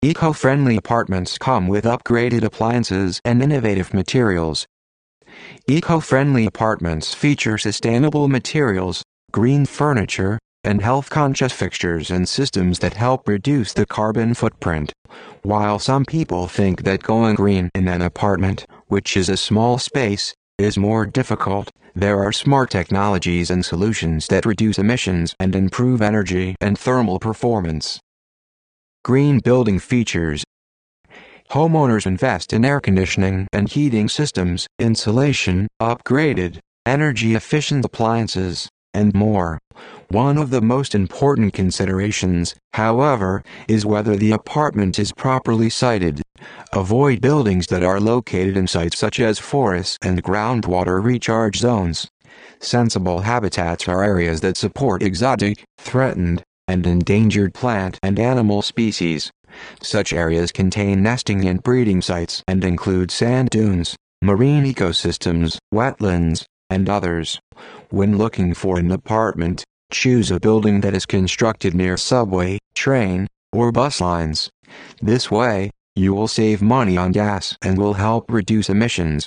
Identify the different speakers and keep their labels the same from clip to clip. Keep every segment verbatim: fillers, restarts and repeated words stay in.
Speaker 1: Eco-friendly apartments come with upgraded appliances and innovative materials. Eco-friendly apartments feature sustainable materials, green furniture, and health-conscious fixtures and systems that help reduce the carbon footprint. While some people think that going green in an apartment, which is a small space, is more difficult, there are smart technologies and solutions that reduce emissions and improve energy and thermal performance. Green building features. Homeowners invest in air conditioning and heating systems, insulation, upgraded, energy-efficient appliances, and more. One of the most important considerations, however, is whether the apartment is properly sited. Avoid buildings that are located in sites such as forests and groundwater recharge zones. Sensible habitats are areas that support exotic, threatened, and endangered plant and animal species. Such areas contain nesting and breeding sites and include sand dunes, marine ecosystems, wetlands, and others. When looking for an apartment, choose a building that is constructed near subway, train, or bus lines. This way, you will save money on gas and will help reduce emissions.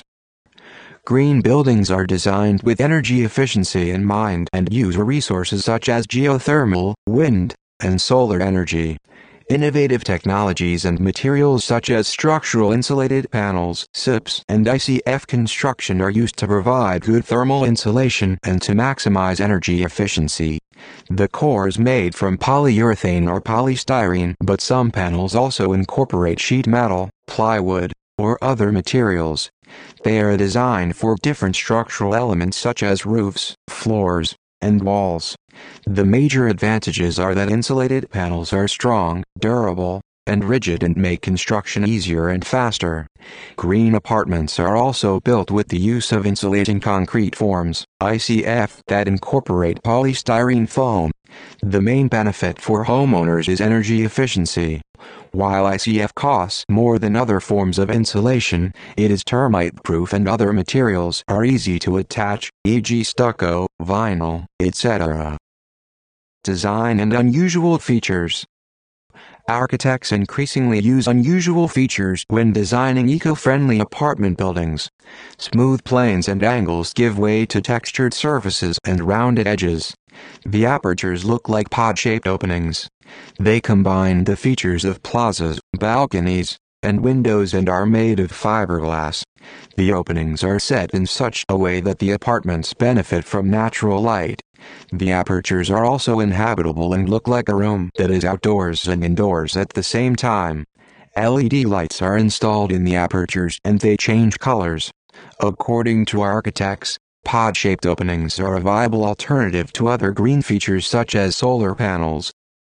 Speaker 1: Green buildings are designed with energy efficiency in mind and use resources such as geothermal, wind, and solar energy. Innovative technologies and materials such as structural insulated panels, S I Ps, and I C F construction are used to provide good thermal insulation and to maximize energy efficiency. The core is made from polyurethane or polystyrene, but some panels also incorporate sheet metal, plywood, or other materials. They are designed for different structural elements such as roofs, floors, and walls. The major advantages are that insulated panels are strong, durable, and rigid and make construction easier and faster. Green apartments are also built with the use of insulating concrete forms, I C F, that incorporate polystyrene foam. The main benefit for homeowners is energy efficiency. While I C F costs more than other forms of insulation, it is termite-proof and other materials are easy to attach, for example stucco, vinyl, et cetera. Design and unusual features. Architects increasingly use unusual features when designing eco-friendly apartment buildings. Smooth planes and angles give way to textured surfaces and rounded edges. The apertures look like pod-shaped openings. They combine the features of plazas, balconies, and windows and are made of fiberglass. The openings are set in such a way that the apartments benefit from natural light. The apertures are also inhabitable and look like a room that is outdoors and indoors at the same time. L E D lights are installed in the apertures and they change colors. According to architects, pod-shaped openings are a viable alternative to other green features such as solar panels.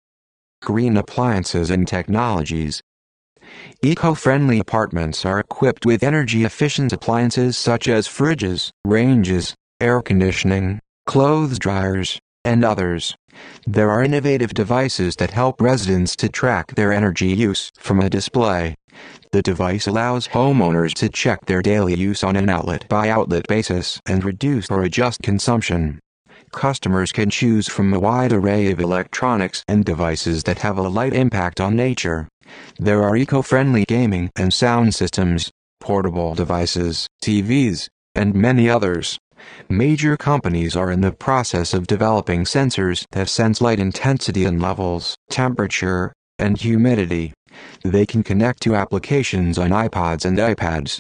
Speaker 1: Green appliances and technologies. Eco-friendly apartments are equipped with energy-efficient appliances such as fridges, ranges, air conditioning, clothes dryers, and others. There are innovative devices that help residents to track their energy use from a display. The device allows homeowners to check their daily use on an outlet-by-outlet basis and reduce or adjust consumption. Customers can choose from a wide array of electronics and devices that have a light impact on nature. There are eco-friendly gaming and sound systems, portable devices, T Vs, and many others. Major companies are in the process of developing sensors that sense light intensity and levels, temperature, and humidity. They can connect to applications on iPods and iPads.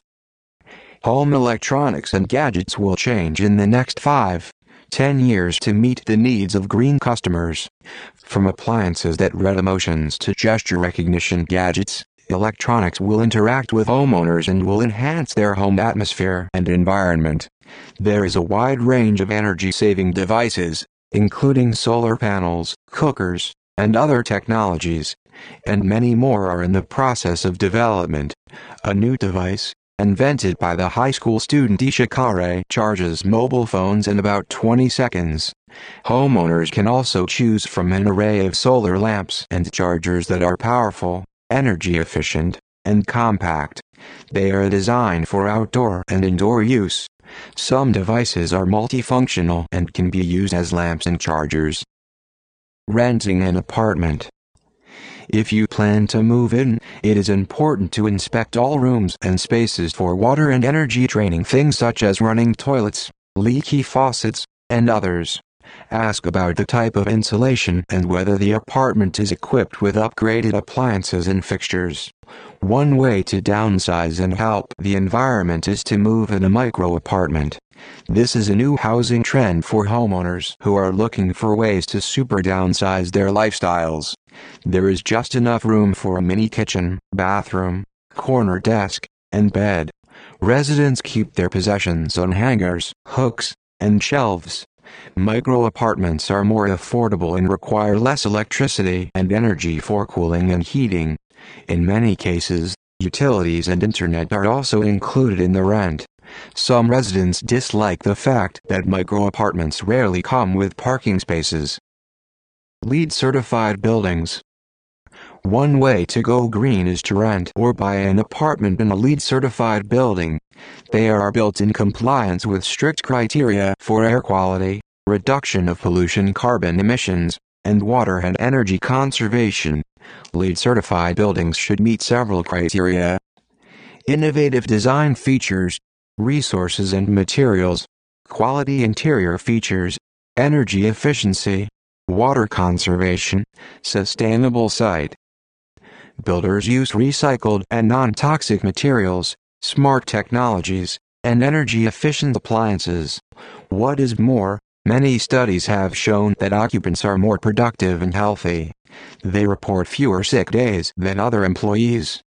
Speaker 1: Home electronics and gadgets will change in the next five, ten years to meet the needs of green customers. From appliances that read emotions to gesture recognition gadgets, electronics will interact with homeowners and will enhance their home atmosphere and environment. There is a wide range of energy-saving devices, including solar panels, cookers, and other technologies, and many more are in the process of development. A new device, invented by the high school student Ishikare, charges mobile phones in about twenty seconds. Homeowners can also choose from an array of solar lamps and chargers that are powerful, energy efficient, and compact. They are designed for outdoor and indoor use. Some devices are multifunctional and can be used as lamps and chargers. Renting an apartment. If you plan to move in, it is important to inspect all rooms and spaces for water and energy draining things such as running toilets, leaky faucets, and others. Ask about the type of insulation and whether the apartment is equipped with upgraded appliances and fixtures. One way to downsize and help the environment is to move in a micro-apartment. This is a new housing trend for homeowners who are looking for ways to super downsize their lifestyles. There is just enough room for a mini kitchen, bathroom, corner desk, and bed. Residents keep their possessions on hangers, hooks, and shelves. Micro-apartments are more affordable and require less electricity and energy for cooling and heating. In many cases, utilities and internet are also included in the rent. Some residents dislike the fact that micro-apartments rarely come with parking spaces. LEED certified buildings. One way to go green is to rent or buy an apartment in a LEED certified building. They are built in compliance with strict criteria for air quality, reduction of pollution carbon emissions, and water and energy conservation. LEED certified buildings should meet several criteria: innovative design features, resources and materials, quality interior features, energy efficiency, water conservation, sustainable site. Builders use recycled and non-toxic materials, smart technologies, and energy-efficient appliances. What is more, many studies have shown that occupants are more productive and healthy. They report fewer sick days than other employees.